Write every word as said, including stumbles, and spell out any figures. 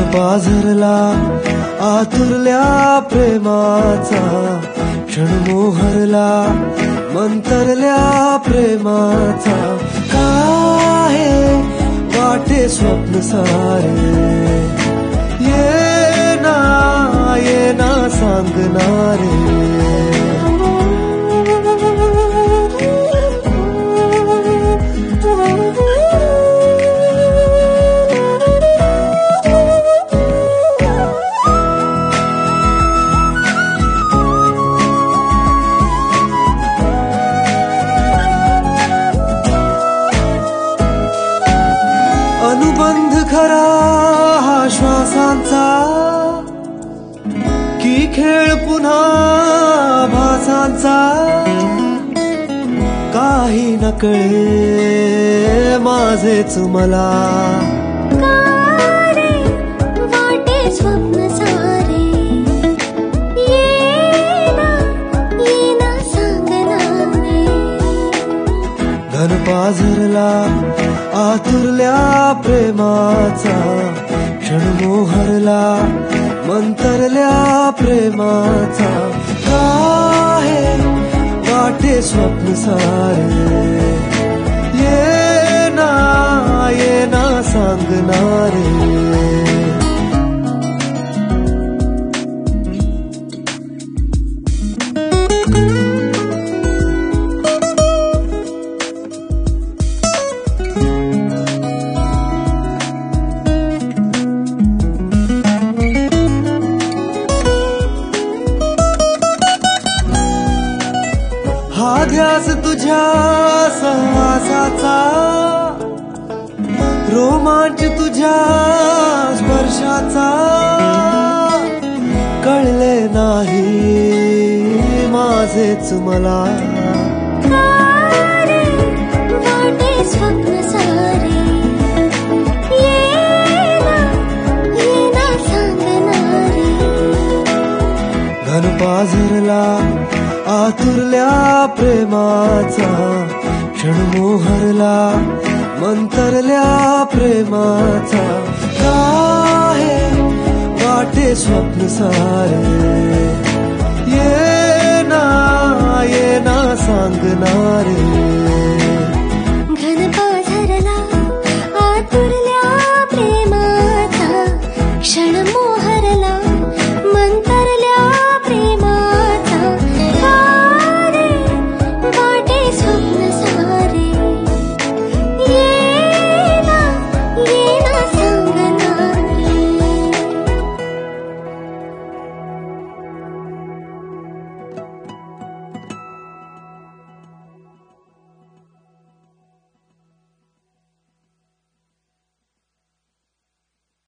पाझरला आतुरल्या प्रेमाचा, क्षण मोहरला मंतरल्या प्रेमाचा, काय वाटे स्वप्न सारे, ये ना ये ना सांगणारे. अनुबंध खरा हा श्वासांचा, की खेळ पुन्हा भासांचा, काही न कळे माझेच मला, वाटे स्वप्न सारे, ये ना ये ना सांगणारे. धन पाझरला आतुरल्या प्रेमाचा, क्षण मोहरला मंतरल्या प्रेमाचा, काय वाटे स्वप्न सारे, ये ना ये ना सांगणारे. हा ध्यास तुझ्या सहवासाचा, रोमांच तुझ्या स्पर्शाचा, कळले नाही माझेच मला, वाटे स्वप्न सारे, ये ना ये ना सांगणारे. धन पाझरला आतुरल्या प्रेमाचा, क्षण मोहरला मंतरल्या प्रेमाचा, काय वाटे स्वप्न सारे, ये ना ये ना सांगणारे.